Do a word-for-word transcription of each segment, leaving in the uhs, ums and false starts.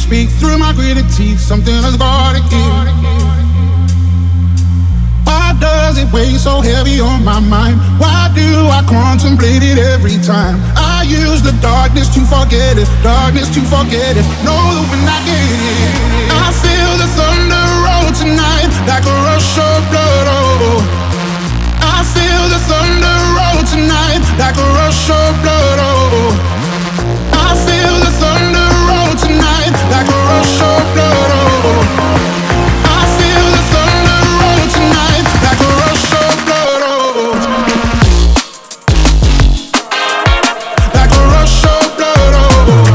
speak through my gritted teeth. Something has gotta give. Why does it weigh so heavy on my mind? Why do I contemplate it every time? I use the darkness to forget it, darkness to forget it. Know that when I get it, I feel the thunder roll tonight like a rush of blood. Oh, I feel the thunder roll tonight like a rush of blood. Oh, I feel the thunder roll tonight like a rush of blood. Oh, I feel the thunder roll tonight like a rush of blood. Oh, like a rush of blood. Oh,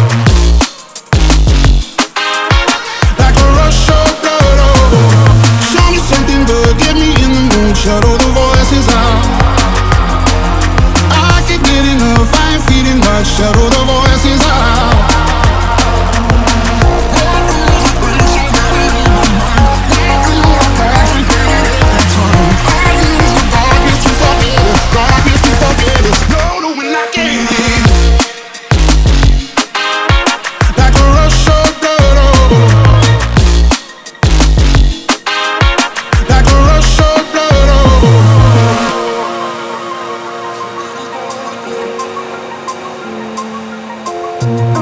like a rush of blood. Oh, show me something good, get me in the mood. Shut all the voices out. I can't get enough, I ain't feeling much. Shut all the voices out. Thank